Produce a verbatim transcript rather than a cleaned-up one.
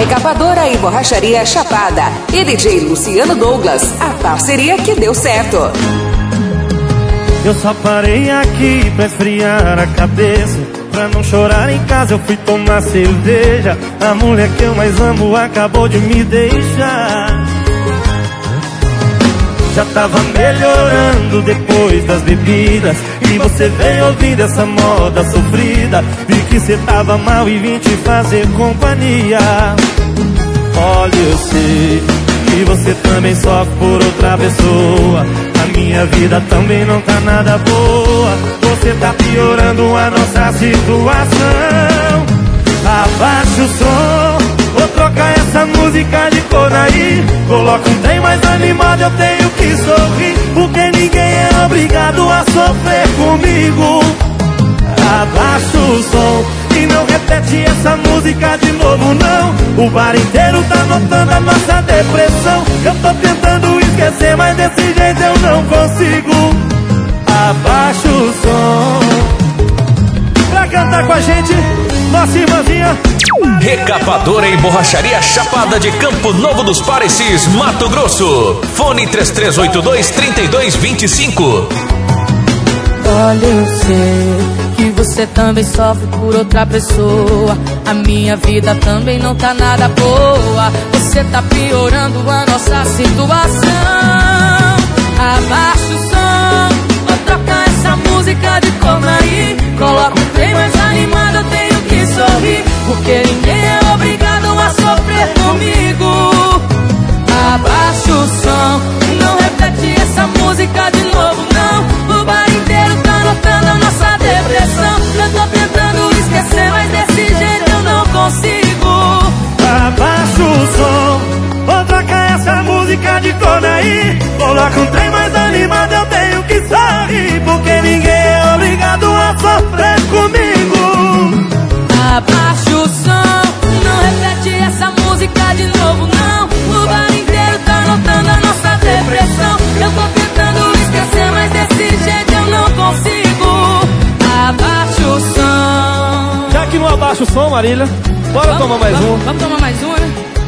Recapadora e Borracharia Chapada e D J Luciano Douglas, a parceria que deu certo. Eu só parei aqui pra esfriar a cabeça, pra não chorar em casa eu fui tomar cerveja. A mulher que eu mais amo acabou de me deixar. Já tava melhorando depois das bebidas, e você veio ouvindo essa moda sofrida. Vi que cê tava mal e vim te fazer companhia. Olha, eu sei que você também sofre por outra pessoa. A minha vida também não tá nada boa. Você tá piorando a nossa situação. Abaixa o som, vou trocar essa música de cor aí. Coloca um trem mais animado, eu tenho que sorrir, porque ninguém é obrigado a sofrer comigo. Abaixa o som e não repete essa música de novo não. O bar inteiro tá notando a nossa depressão. Eu tô tentando esquecer, mas desse jeito eu não consigo. Abaixa o som. Pra cantar com a gente, nossa irmãzinha Recapadora e Borracharia Chapada de Campo Novo dos Parecis, Mato Grosso. Fone três três oito dois, três dois dois cinco. Olha, eu sei que você também sofre por outra pessoa. A minha vida também não tá nada boa. Você tá piorando a nossa situação. Abaixa o som, vou trocar essa música de cor aí. Coloca um trem mais animado, eu tenho que sorrir, porque ninguém é obrigado a sofrer comigo. Abaixa o som, não repete essa música de novo não. O bar inteiro tá notando a nossa depressão. Eu tô tentando esquecer, mas desse jeito eu não consigo. Abaixa o som, vou trocar essa música de cor aí. Coloca um trem mais animado, eu tenho que sorrir, porque ninguém é obrigado a sofrer comigo. Abaixa o som, não repete essa música de novo não. O bar inteiro tá notando a nossa depressão. Eu tô tentando esquecer, mas desse jeito eu não consigo. Abaixa o som. Já que não abaixa o som, Marília, bora vamos, tomar mais vamos, um. Vamos tomar mais um, né?